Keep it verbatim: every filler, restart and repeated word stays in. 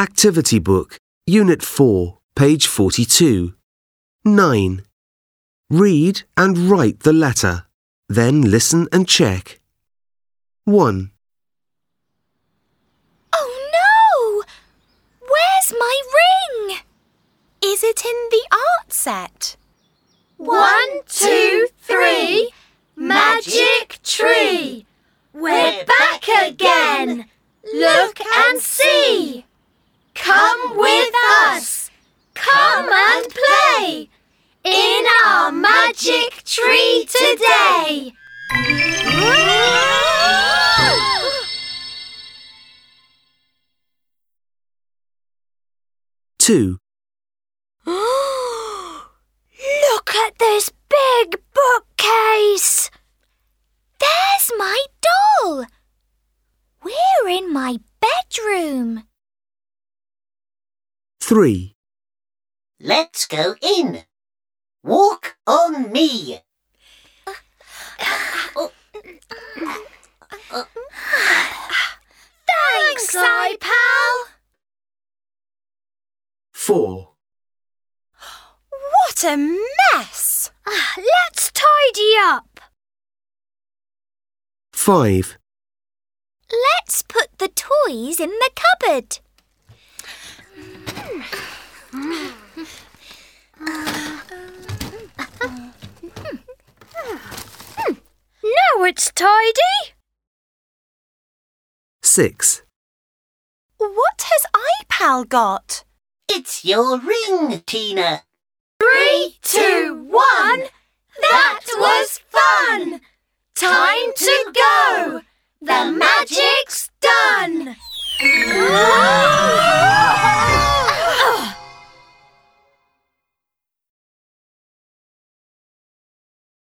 Activity Book, Unit four, page forty-two. nine. Read and write the letter. Then listen and check. one. Oh no! Where's my ring? Is it in the art set? One, two, three, magic tree. We're back again. Look and see. Come with us. Come and play in our magic tree today. two. Look at this big bookcase. There's my doll. We're in my bedroom. three. Let's go in. Walk on me. Thanks, iPal. four. What a mess! Let's tidy up. five. Let's put the toys in the cupboard. Now it's tidy. six. What has iPal got? It's your ring, Tina. Three, two, one. That was fun. Time to go. The magic's done.